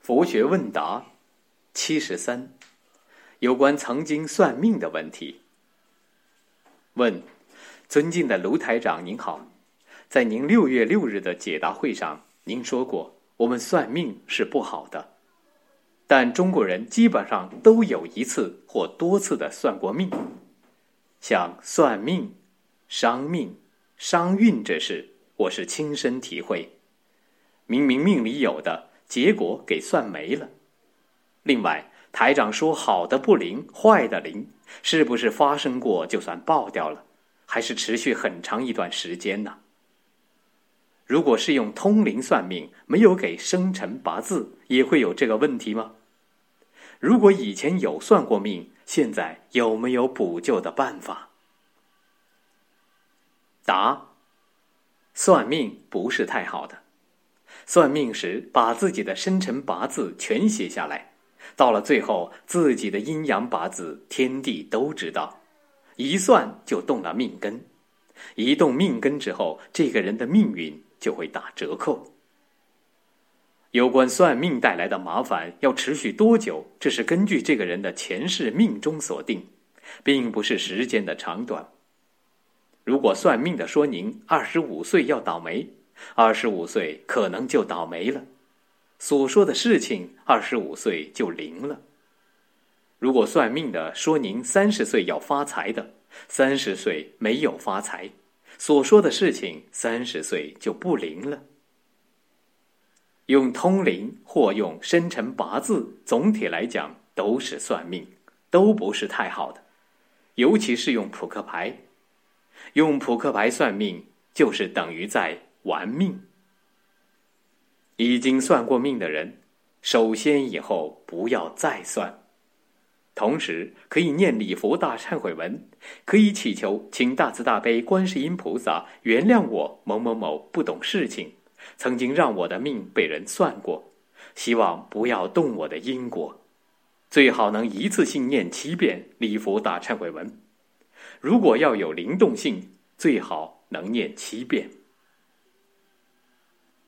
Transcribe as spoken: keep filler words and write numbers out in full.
佛学问答七十三，有关曾经算命的问题。问：尊敬的卢台长您好，在您六月六日的解答会上，您说过我们算命是不好的，但中国人基本上都有一次或多次的算过命。像算命、伤命、伤运这事，我是亲身体会。明明命里有的，结果给算没了。另外，台长说好的不灵，坏的灵，是不是发生过就算爆掉了，还是持续很长一段时间呢？如果是用通灵算命，没有给生辰八字，也会有这个问题吗？如果以前有算过命，现在有没有补救的办法？答：算命不是太好的。算命时把自己的生辰八字全写下来，到了最后自己的阴阳八字天地都知道，一算就动了命根，一动命根之后，这个人的命运就会打折扣。有关算命带来的麻烦要持续多久，这是根据这个人的前世命中所定，并不是时间的长短。如果算命的说您二十五岁要倒霉，二十五岁可能就倒霉了，所说的事情二十五岁就灵了。如果算命的说您三十岁要发财的，三十岁没有发财，所说的事情三十岁就不灵了。用通灵或用生辰八字，总体来讲都是算命，都不是太好的，尤其是用扑克牌。用扑克牌算命，就是等于在玩命。已经算过命的人，首先以后不要再算。同时可以念礼佛大忏悔文，可以祈求请大慈大悲观世音菩萨原谅我某某某不懂事情，曾经让我的命被人算过，希望不要动我的因果。最好能一次性念七遍礼佛大忏悔文，如果要有灵动性，最好能念七遍。